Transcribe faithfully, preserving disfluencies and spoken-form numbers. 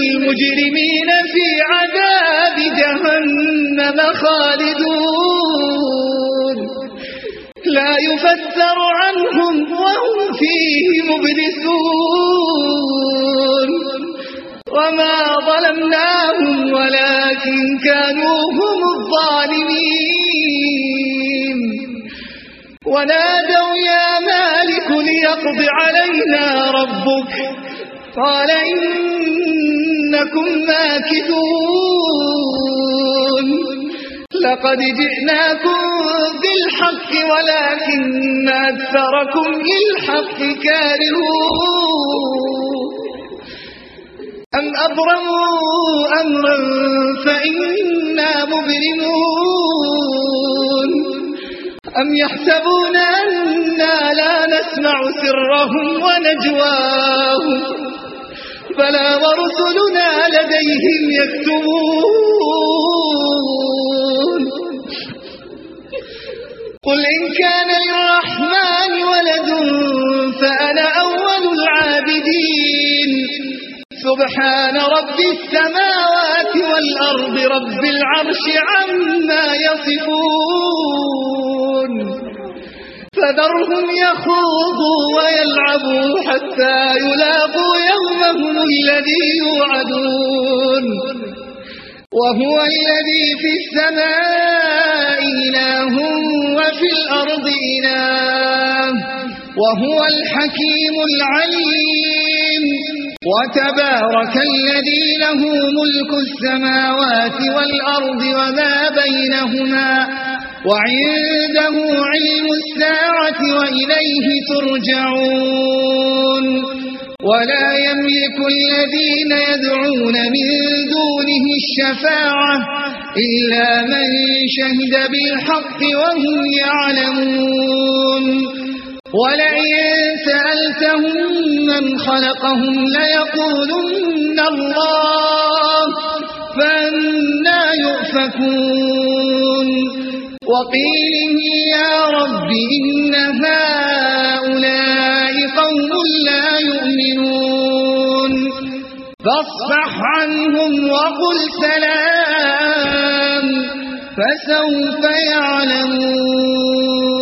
المجرمين في عذاب جهنم خالدون لا يفتر عنهم وهم فيه مبلسون وما ظلمناهم ولكن كانوا هم الظالمين ونادوا يا مالك ليقض علينا ربك قال إنكم ماكثون لقد جئناكم بالحق ولكن أكثركم للحق كارهون أم أبرموا أمرا فإنا مبرمون أم يحسبون أننا لا نسمع سرهم ونجواهم بلى ورسلنا لديهم يكتبون قل إن كان للرحمن ولد فأنا أول العابدين سبحان رب السماوات والأرض رب العرش عما يصفون فذرهم يخوضوا ويلعبوا حتى يلاقوا يومهم الذي يوعدون وهو الذي في السماء إله وفي الأرض إله وهو الحكيم العليم وتبارك الذي له ملك السماوات والأرض وما بينهما وعنده علم الساعة وإليه ترجعون ولا يملك الذين يدعون من دونه الشفاعة إلا من شهد بالحق وهم يعلمون ولئن سألتهم من خلقهم ليقولن الله فأنى يؤفكون وقيله يا رب إن هؤلاء قوم لا يؤمنون فاصفح عنهم وقل سلام فسوف يعلمون.